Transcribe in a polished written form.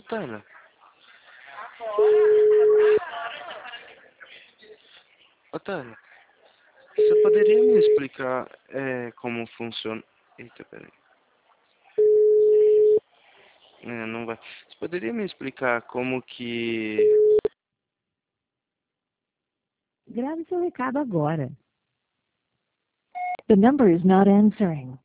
Otávio, Otávio, você poderia me explicar como funciona... Eita, peraí. Não vai. Você poderia me explicar como que... Grave seu recado agora. The number is not answering.